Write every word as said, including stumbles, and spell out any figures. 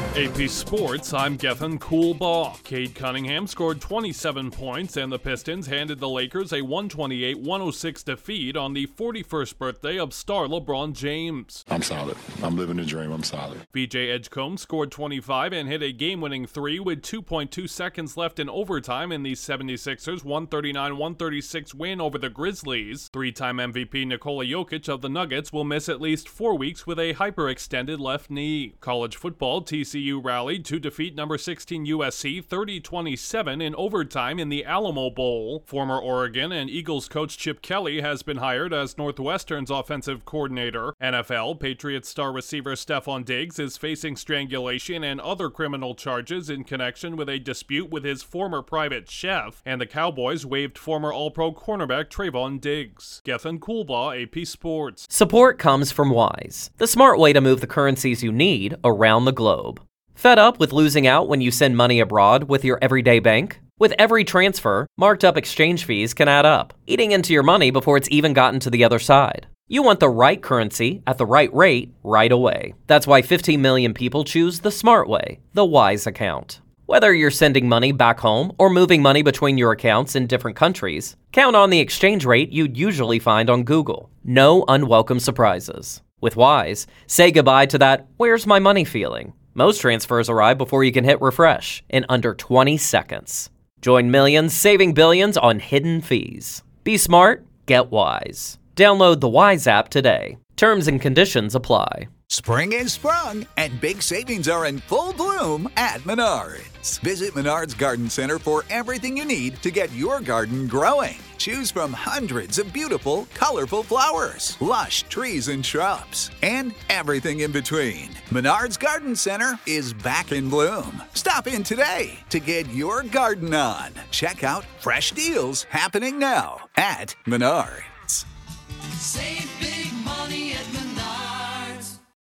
A P Sports, I'm Gethin Coolbaugh. Cade Cunningham scored twenty-seven points, and the Pistons handed the Lakers a one twenty-eight one oh six defeat on the forty-first birthday of star LeBron James. I'm solid. I'm living the dream. I'm solid. V J Edgecombe scored twenty-five and hit a game-winning three with two point two seconds left in overtime in the seventy-sixers' one thirty-nine one thirty-six win over the Grizzlies. Three-time M V P Nikola Jokic of the Nuggets will miss at least four weeks with a hyperextended left knee. College football, T C U rallied to defeat number sixteen U S C thirty twenty-seven in overtime in the Alamo Bowl. Former Oregon and Eagles coach Chip Kelly has been hired as Northwestern's offensive coordinator. N F L, Patriots star receiver Stephon Diggs is facing strangulation and other criminal charges in connection with a dispute with his former private chef, and the Cowboys waived former All-Pro cornerback Trayvon Diggs. Gethin Coolbaugh, A P Sports. Support comes from Wise, the smart way to move the currencies you need around the globe. Fed up with losing out when you send money abroad with your everyday bank? With every transfer, marked up exchange fees can add up, eating into your money before it's even gotten to the other side. You want the right currency at the right rate right away. That's why fifteen million people choose the smart way, the Wise account. Whether you're sending money back home or moving money between your accounts in different countries, count on the exchange rate you'd usually find on Google. No unwelcome surprises. With Wise, say goodbye to that "where's my money" feeling. Most transfers arrive before you can hit refresh in under twenty seconds. Join millions saving billions on hidden fees. Be smart, get Wise. Download the Wise app today. Terms and conditions apply. Spring is sprung, and big savings are in full bloom at Menards. Visit Menards Garden Center for everything you need to get your garden growing. Choose from hundreds of beautiful, colorful flowers, lush trees and shrubs, and everything in between. Menards Garden Center is back in bloom. Stop in today to get your garden on. Check out fresh deals happening now at Menards. Save